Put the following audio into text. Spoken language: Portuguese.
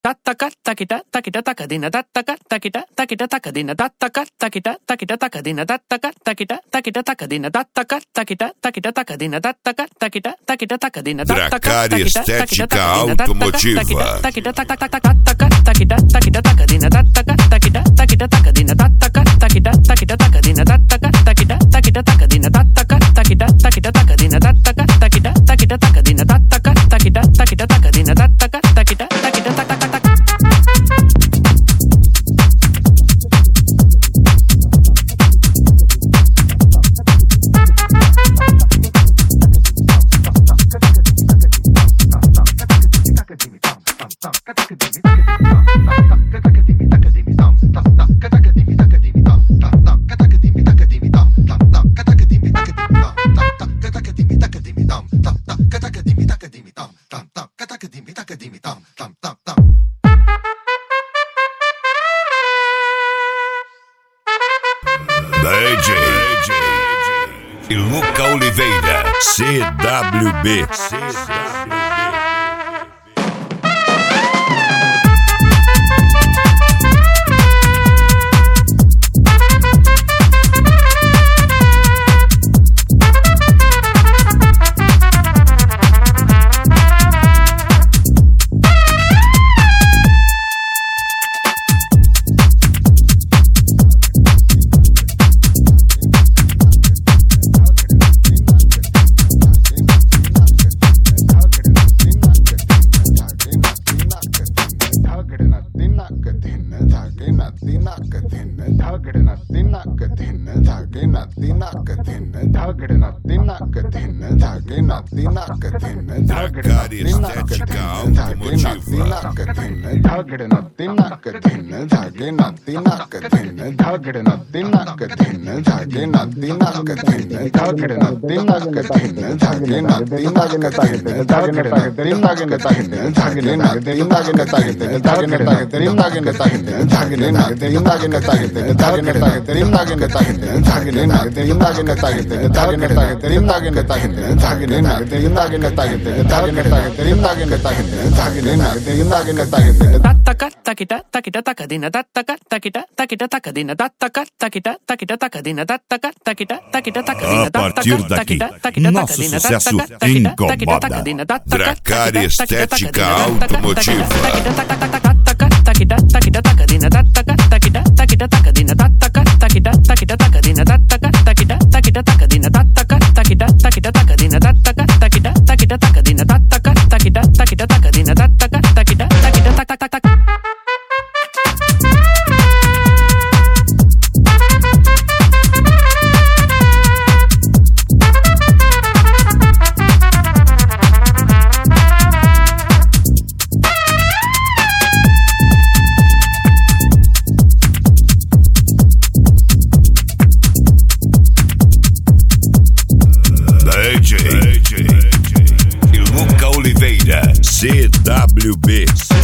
taca taquita taquita tacadina taca taquita taquita tacadina taca taquita taquita tacadina taca taquita taquita tacadina taca taquita taquita tacadina taca taquita taquita tacadina Dracar Estética Automotiva. taquita taquita taquita tacadina taca taquita taquita tacadina taca taquita taquita tacadina taca taquita taquita tacadina taca taquita taquita tacadina taca taquita taquita tacadina taca taquita taquita tacadina taca taquita taquita taca. DJ e Luca Oliveira, CWB. Dracar Estética taquita taquita tacadina taca taquita taquita tacadina taca taquita taquita tacadina taca taquita taquita tacadina. A partir daqui, nosso sucesso incomoda. Dracar Estética Automotiva. Taquita taquita tacadina taca taquita taquita tacadina taca taquita taquita tacadina taca taquita taquita tacadina taca taquita taquita tacadina taca taquita taquita tacadina taca taquita taquita tacadina taca taquita taquita taca. DJ e Luca Oliveira, CWB.